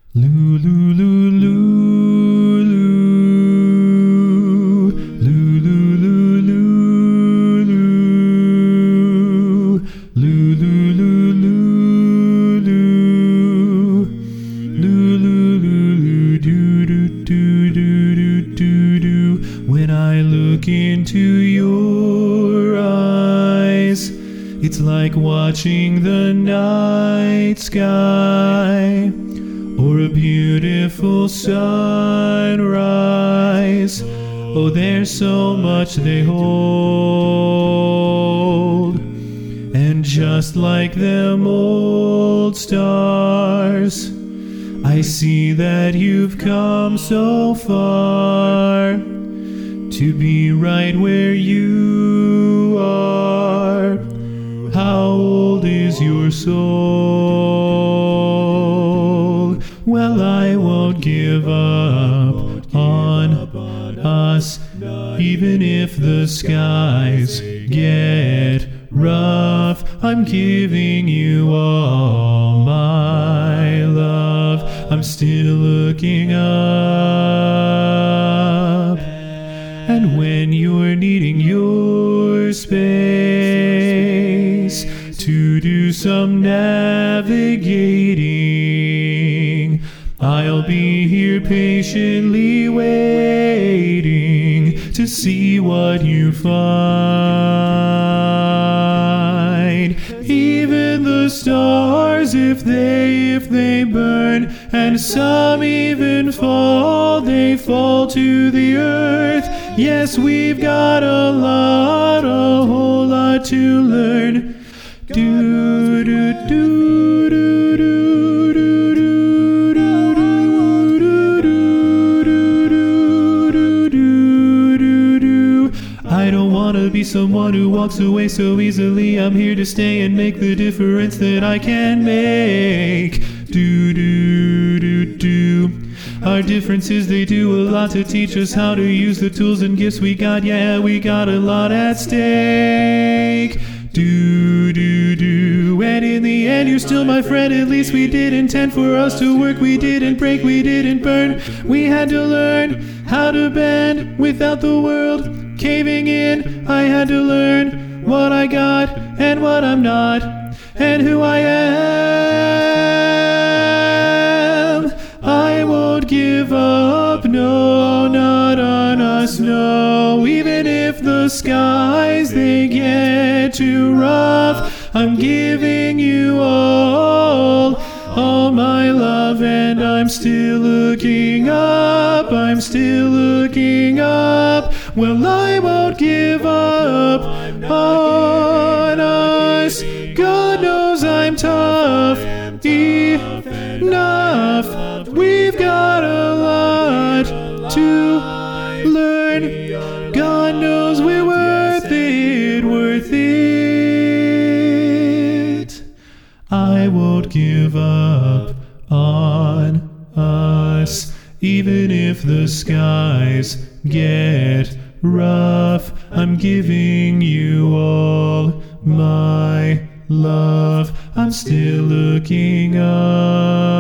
Loo, loo, loo, loo, loo. Loo, loo, loo, loo, loo. Loo, loo, loo, loo, loo. Loo, loo, loo, loo, doo, doo, doo, doo, doo, doo, doo. When I look into your eyes, it's like watching the night sky or a beautiful sunrise. Oh, there's so much they hold. And just like them old stars, I see that you've come so far to be right where you are. How old is your soul? Well, I won't give up on us, even if the skies get rough. I'm giving you all my love. I'm still looking up. And when you're needing your space to do some navigating, I'll be here patiently waiting to see what you find. Even the stars, if they burn, and some even fall, they fall to the earth. Yes, we've got a whole lot to learn. Do, do, do, do, do, do, do, do, do, do, do, do. I don't want to be someone who walks away so easily. I'm here to stay and make the difference that I can make. Do, do, do, do. Our differences, they do a lot to teach us how to use the tools and gifts we got. Yeah, we got a lot at stake. Do, do, do. And in the end, you're still my friend. At least we did intend for us to work. We didn't break, we didn't burn. We had to learn how to bend without the world caving in. I had to learn what I got and what I'm not, and who I am. I won't give up, no, not on us, no. Even if the skies, they get too rough, I'm giving you all my love. And I'm still looking up, I'm still looking up. Well, I won't give up on us. God knows I'm tough enough. We've got a lot to learn. God knows we're worth it, worth it. I won't give up on us, even if the skies get rough. I'm giving you all my love. I'm still looking up.